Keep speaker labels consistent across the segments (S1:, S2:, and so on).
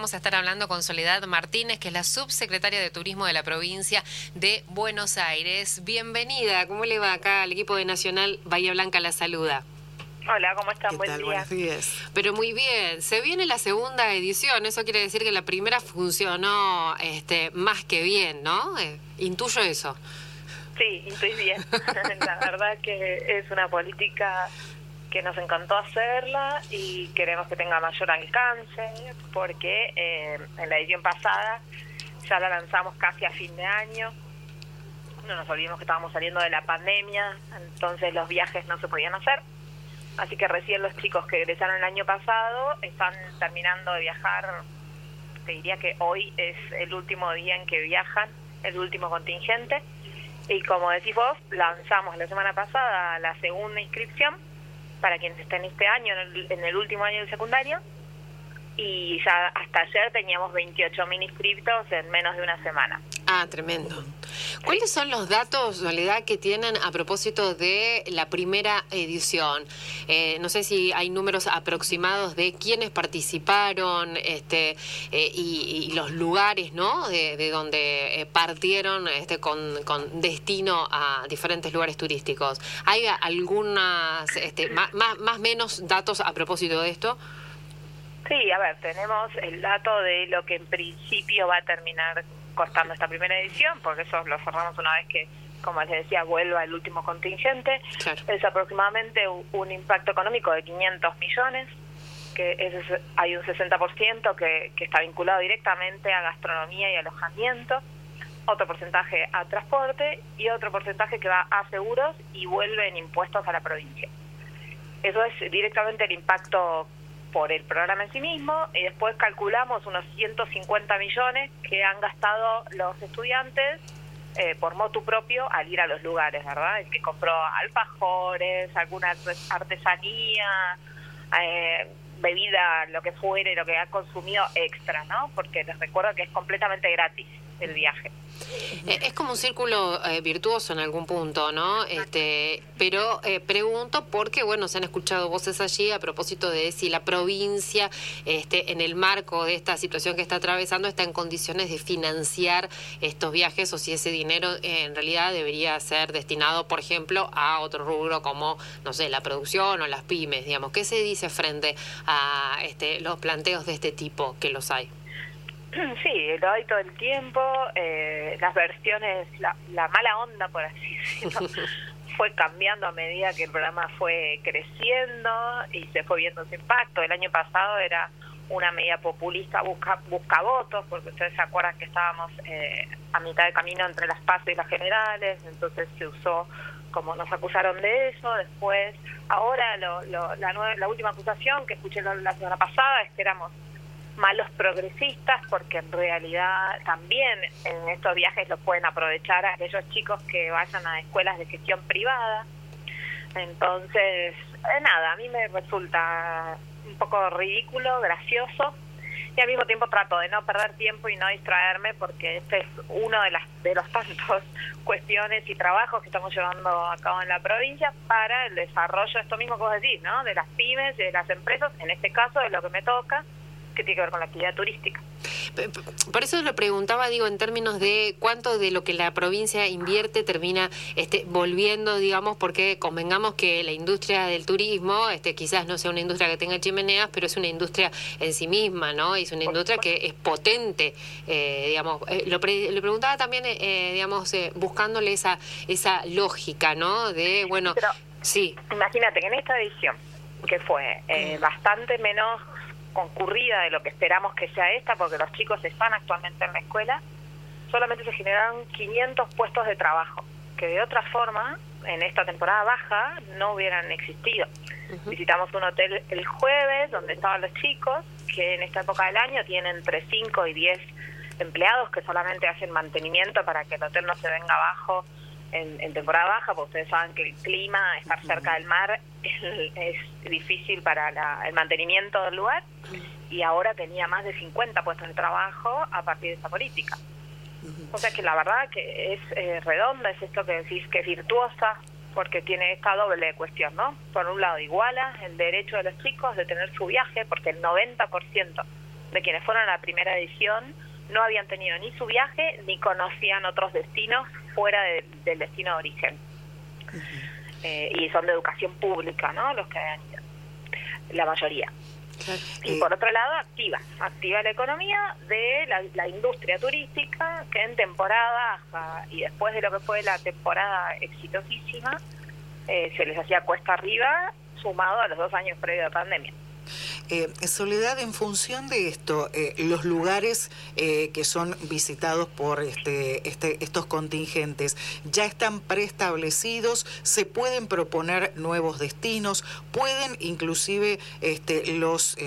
S1: vamos a estar hablando con Soledad Martínez, que es la subsecretaria de Turismo de la provincia de Buenos Aires. Bienvenida, ¿cómo le va acá? El equipo de Nacional Bahía Blanca la saluda.
S2: Hola, ¿cómo están?
S3: ¿Qué
S2: Buen
S3: tal?
S2: día.
S3: Buenos días.
S1: Pero muy bien, se viene la segunda edición, eso quiere decir que la primera funcionó más que bien, ¿no? Intuyo eso.
S2: Sí, intuís bien. La verdad que es una política que nos encantó hacerla y queremos que tenga mayor alcance, porque en la edición pasada ya la lanzamos casi a fin de año. No nos olvidemos que estábamos saliendo de la pandemia, entonces los viajes no se podían hacer. Así que recién los chicos que egresaron el año pasado están terminando de viajar. Te diría que hoy es el último día en que viajan, el último contingente. Y como decís vos, lanzamos la semana pasada la segunda inscripción para quienes estén este año, en el último año del secundario. Y ya hasta ayer teníamos 28.000 inscriptos en menos de una semana.
S1: Ah, tremendo. ¿Cuáles son los datos, Soledad, que tienen a propósito de la primera edición? No sé si hay números aproximados de quiénes participaron y los lugares, ¿no? De donde partieron con destino a diferentes lugares turísticos. ¿Hay algunas, más menos datos a propósito de esto?
S2: Sí, a ver, tenemos el dato de lo que en principio va a terminar costando esta primera edición, porque eso lo cerramos una vez que, como les decía, vuelva el último contingente.
S1: Claro.
S2: Es aproximadamente un impacto económico de 500 millones, que hay un 60% que está vinculado directamente a gastronomía y alojamiento, otro porcentaje a transporte y otro porcentaje que va a seguros y vuelve en impuestos a la provincia. Eso es directamente el impacto por el programa en sí mismo, y después calculamos unos 150 millones que han gastado los estudiantes por motu propio al ir a los lugares, ¿verdad? El que compró alfajores, alguna artesanía, bebida, lo que fuere, lo que ha consumido extra, ¿no? Porque les recuerdo que es completamente gratis el viaje.
S1: Es como un círculo virtuoso en algún punto, ¿no? Pero pregunto porque, bueno, se han escuchado voces allí a propósito de si la provincia, en el marco de esta situación que está atravesando, está en condiciones de financiar estos viajes o si ese dinero en realidad debería ser destinado, por ejemplo, a otro rubro como, no sé, la producción o las pymes, digamos. ¿Qué se dice frente a los planteos de este tipo, que los hay?
S2: Sí, lo hay todo el tiempo, las versiones, la mala onda, por así decirlo, fue cambiando a medida que el programa fue creciendo y se fue viendo su impacto. El año pasado era una medida populista, busca votos, porque ustedes se acuerdan que estábamos a mitad de camino entre las PASO y las generales, entonces se usó, como nos acusaron de eso. Después, ahora la última acusación que escuché la semana pasada es que éramos malos progresistas, porque en realidad también en estos viajes los pueden aprovechar a aquellos chicos que vayan a escuelas de gestión privada. Entonces, nada, a mí me resulta un poco ridículo, gracioso, y al mismo tiempo trato de no perder tiempo y no distraerme, porque este es uno de los tantos cuestiones y trabajos que estamos llevando a cabo en la provincia para el desarrollo de esto mismo que vos decís, ¿no? De las pymes, de las empresas, en este caso de lo que me toca, que tiene que ver con la actividad turística.
S1: Por eso lo preguntaba, digo, en términos de cuánto de lo que la provincia invierte termina volviendo, digamos, porque convengamos que la industria del turismo quizás no sea una industria que tenga chimeneas, pero es una industria en sí misma, ¿no? Es una industria que es potente, digamos. Lo preguntaba también, buscándole esa lógica, ¿no? De, bueno,
S2: pero,
S1: sí.
S2: Imagínate que en esta edición, que fue bastante menos concurrida de lo que esperamos que sea esta, porque los chicos están actualmente en la escuela, solamente se generaron 500 puestos de trabajo, que de otra forma, en esta temporada baja, no hubieran existido. Uh-huh. Visitamos un hotel el jueves, donde estaban los chicos, que en esta época del año tienen entre 5 y 10 empleados que solamente hacen mantenimiento para que el hotel no se venga abajo en temporada baja, porque ustedes saben que el clima, estar cerca del mar, es difícil para el mantenimiento del lugar, y ahora tenía más de 50 puestos de trabajo a partir de esta política. O sea que la verdad que es redonda, es esto que decís, que es virtuosa, porque tiene esta doble cuestión, ¿no? Por un lado, iguala el derecho de los chicos de tener su viaje, porque el 90% de quienes fueron a la primera edición no habían tenido ni su viaje ni conocían otros destinos fuera del destino de origen. Y son de educación pública, ¿no? Los que han ido, la mayoría. Y por otro lado, activa la economía de la industria turística, que en temporada baja y después de lo que fue la temporada exitosísima, se les hacía cuesta arriba, sumado a los 2 años previos de pandemia.
S3: Soledad, en función de esto, los lugares que son visitados por estos contingentes, ¿ya están preestablecidos? ¿Se pueden proponer nuevos destinos? ¿Pueden inclusive los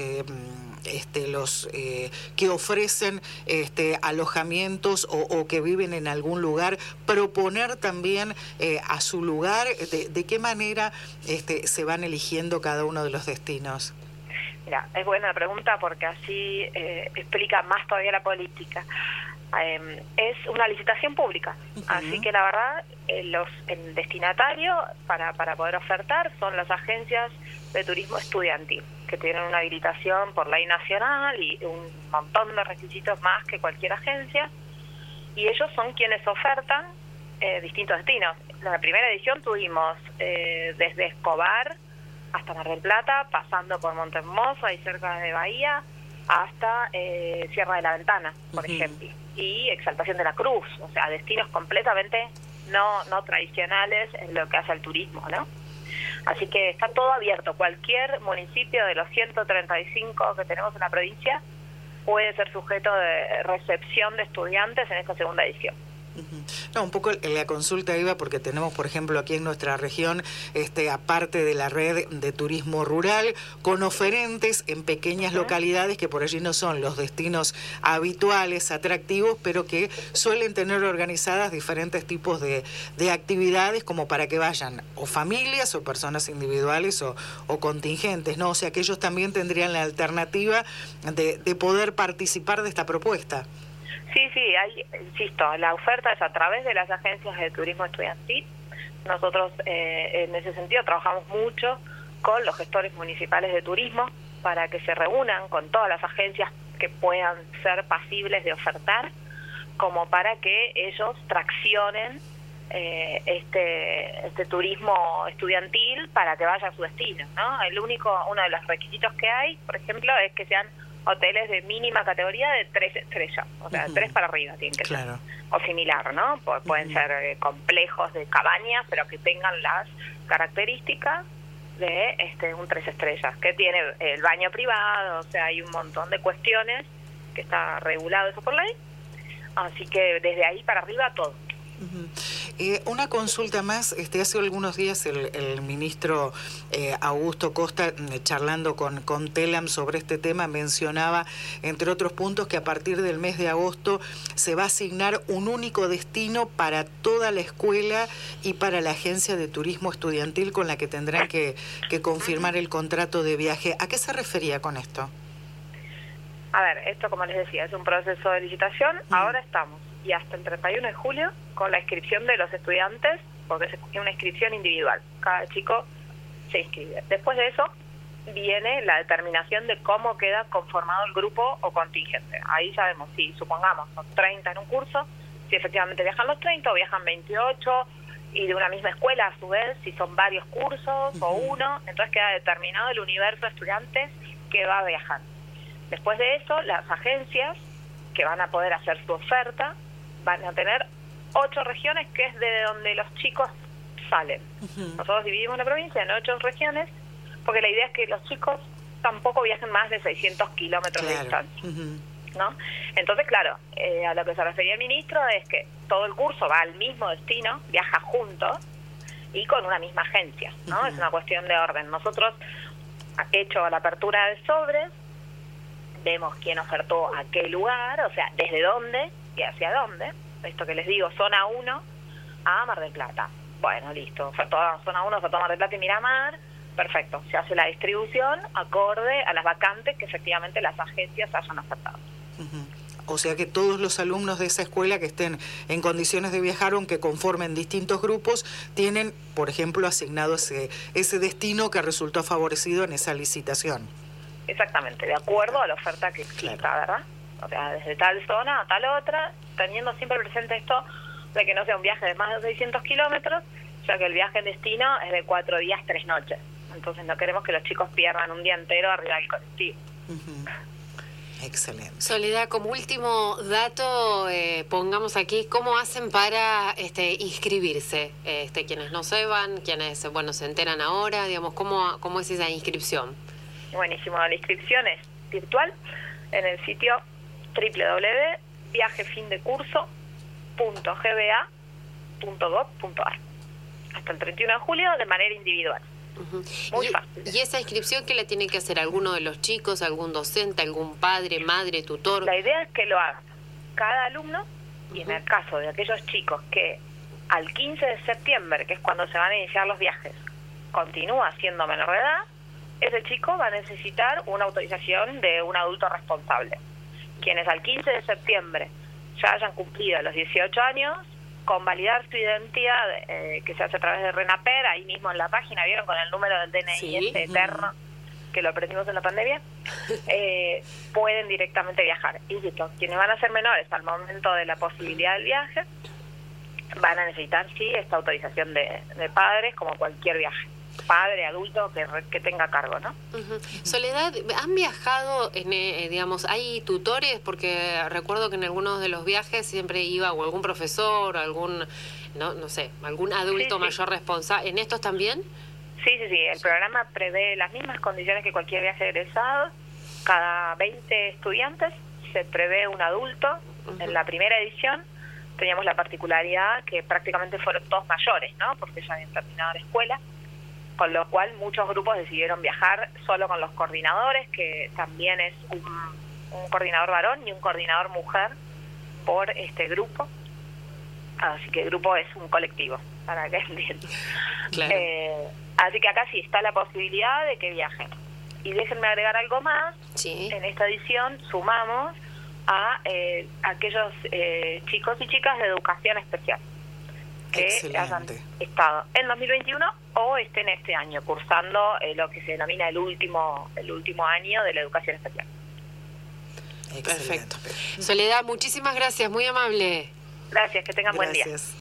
S3: que ofrecen alojamientos o que viven en algún lugar proponer también a su lugar? ¿De qué manera se van eligiendo cada uno de los destinos?
S2: Mira, es buena la pregunta porque así explica más todavía la política. Es una licitación pública, así que la verdad el destinatario para poder ofertar son las agencias de turismo estudiantil, que tienen una habilitación por ley nacional y un montón de requisitos más que cualquier agencia, y ellos son quienes ofertan distintos destinos. En la primera edición tuvimos desde Escobar hasta Mar del Plata, pasando por Monte Hermoso, ahí cerca de Bahía, hasta Sierra de la Ventana, por ejemplo, y Exaltación de la Cruz, o sea, destinos completamente no tradicionales en lo que hace al turismo, ¿no? Así que está todo abierto. Cualquier municipio de los 135 que tenemos en la provincia puede ser sujeto de recepción de estudiantes en esta segunda edición.
S3: No, un poco la consulta iba porque tenemos, por ejemplo, aquí en nuestra región, aparte de la red de turismo rural, con oferentes en pequeñas localidades que por allí no son los destinos habituales, atractivos, pero que suelen tener organizadas diferentes tipos de actividades como para que vayan o familias o personas individuales o contingentes, ¿no? O sea que ellos también tendrían la alternativa de poder participar de esta propuesta.
S2: Sí, insisto, la oferta es a través de las agencias de turismo estudiantil. Nosotros en ese sentido trabajamos mucho con los gestores municipales de turismo para que se reúnan con todas las agencias que puedan ser pasibles de ofertar, como para que ellos traccionen este turismo estudiantil para que vaya a su destino, ¿no? Uno de los requisitos que hay, por ejemplo, es que sean hoteles de mínima categoría de 3 estrellas, o sea, 3 para arriba tienen que ser, o similar, ¿no? Pueden ser complejos de cabañas, pero que tengan las características de un 3 estrellas, que tiene el baño privado, o sea, hay un montón de cuestiones que está regulado eso por ley, así que desde ahí para arriba todo.
S3: Una consulta más. Hace algunos días el ministro Augusto Costa, charlando con Telam sobre este tema, mencionaba, entre otros puntos, que a partir del mes de agosto se va a asignar un único destino para toda la escuela y para la agencia de turismo estudiantil con la que tendrán que confirmar el contrato de viaje. ¿A qué se refería con esto?
S2: A ver, esto, como les decía, es un proceso de licitación. Ahora estamos, y hasta el 31 de julio, con la inscripción de los estudiantes, porque es una inscripción individual. Cada chico se inscribe. Después de eso, viene la determinación de cómo queda conformado el grupo o contingente. Ahí ya vemos si, supongamos, son 30 en un curso, si efectivamente viajan los 30 o viajan 28, y de una misma escuela, a su vez, si son varios cursos o uno, entonces queda determinado el universo de estudiantes que va a viajar. Después de eso, las agencias que van a poder hacer su oferta van a tener 8 regiones, que es de donde los chicos salen. Nosotros dividimos la provincia en 8 regiones, porque la idea es que los chicos tampoco viajen más de 600 kilómetros de distancia, ¿no? Entonces, claro, a lo que se refería el ministro es que todo el curso va al mismo destino, viaja juntos y con una misma agencia, ¿no? Es una cuestión de orden. Nosotros, hecho la apertura de sobres, vemos quién ofertó a qué lugar, o sea, desde dónde y hacia dónde. Esto que les digo, zona 1 a Mar del Plata. Bueno, listo, ofertó a zona 1, ofertó a Mar del Plata y Miramar. Perfecto, se hace la distribución acorde a las vacantes que efectivamente las agencias hayan ofertado.
S3: O sea que todos los alumnos de esa escuela que estén en condiciones de viajar, aunque conformen distintos grupos, tienen, por ejemplo, asignado ese destino que resultó favorecido en esa licitación.
S2: exactamente, de acuerdo a la oferta que exista, ¿verdad? O sea, desde tal zona a tal otra, teniendo siempre presente esto de que no sea un viaje de más de 600 kilómetros, ya que el viaje en destino es de 4 días, 3 noches. Entonces no queremos que los chicos pierdan un día entero arriba del colectivo.
S3: Excelente.
S1: Soledad, como último dato, pongamos aquí, ¿cómo hacen para inscribirse? Quienes no sepan, quienes, bueno, se enteran ahora, digamos, ¿cómo es esa inscripción?
S2: Buenísimo, la inscripción es virtual en el sitio www.viajefindecurso.gba.gov.ar hasta el 31 de julio de manera individual. Muy fácil.
S1: ¿Y esa inscripción qué la tiene que hacer alguno de los chicos, algún docente, algún padre, madre, tutor?
S2: La idea es que lo haga cada alumno, y en el caso de aquellos chicos que al 15 de septiembre, que es cuando se van a iniciar los viajes, continúa siendo menor de edad, ese chico va a necesitar una autorización de un adulto responsable. Quienes al 15 de septiembre ya hayan cumplido los 18 años, convalidar su identidad, que se hace a través de RENAPER, ahí mismo en la página, ¿vieron? Con el número del DNI
S1: Sí.
S2: eterno, que lo aprendimos en la pandemia, pueden directamente viajar. Insisto, quienes van a ser menores al momento de la posibilidad del viaje, van a necesitar, sí, esta autorización de padres, como cualquier viaje. Padre, adulto, que tenga cargo, ¿no?
S1: Soledad, ¿han viajado, digamos, hay tutores? Porque recuerdo que en algunos de los viajes siempre iba o algún profesor, o algún, no sé, algún adulto mayor responsable. ¿En estos también?
S2: Sí. El programa prevé las mismas condiciones que cualquier viaje egresado. Cada 20 estudiantes se prevé un adulto. En la primera edición teníamos la particularidad que prácticamente fueron todos mayores, ¿no? Porque ya habían terminado la escuela. Con lo cual muchos grupos decidieron viajar solo con los coordinadores, que también es un coordinador varón y un coordinador mujer por este grupo. Así que el grupo es un colectivo, para que entiendan.
S1: Claro.
S2: Así que acá sí está la posibilidad de que viajen. Y déjenme agregar algo más.
S1: Sí.
S2: En esta edición sumamos a aquellos chicos y chicas de educación especial que hayan estado en 2021 o estén este año cursando lo que se denomina el último año de la educación especial.
S1: Perfecto. Soledad, muchísimas gracias, muy amable.
S2: Gracias, que tengan buen día.